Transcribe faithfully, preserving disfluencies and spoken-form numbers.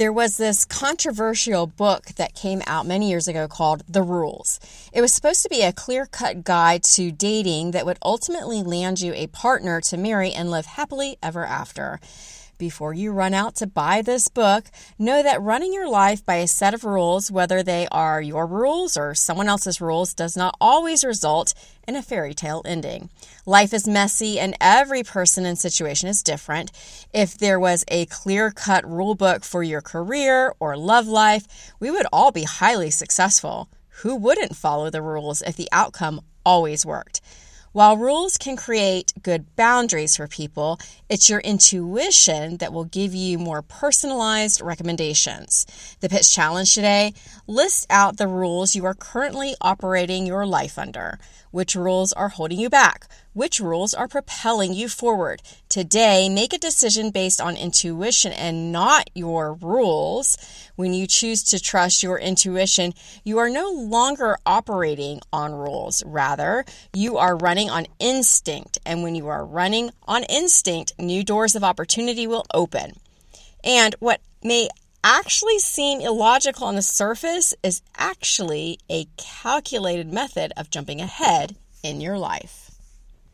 There was this controversial book that came out many years ago called The Rules. It was supposed to be a clear-cut guide to dating that would ultimately land you a partner to marry and live happily ever after. Before you run out to buy this book, know that running your life by a set of rules, whether they are your rules or someone else's rules, does not always result in a fairy tale ending. Life is messy and every person and situation is different. If there was a clear-cut rule book for your career or love life, we would all be highly successful. Who wouldn't follow the rules if the outcome always worked? While rules can create good boundaries for people, it's your intuition that will give you more personalized recommendations. The Pitch Challenge today: list out the rules you are currently operating your life under. Which rules are holding you back? Which rules are propelling you forward? Today, make a decision based on intuition and not your rules. When you choose to trust your intuition, you are no longer operating on rules. Rather, you are running on instinct. And when you are running on instinct, new doors of opportunity will open. And what may actually seem illogical on the surface is actually a calculated method of jumping ahead in your life.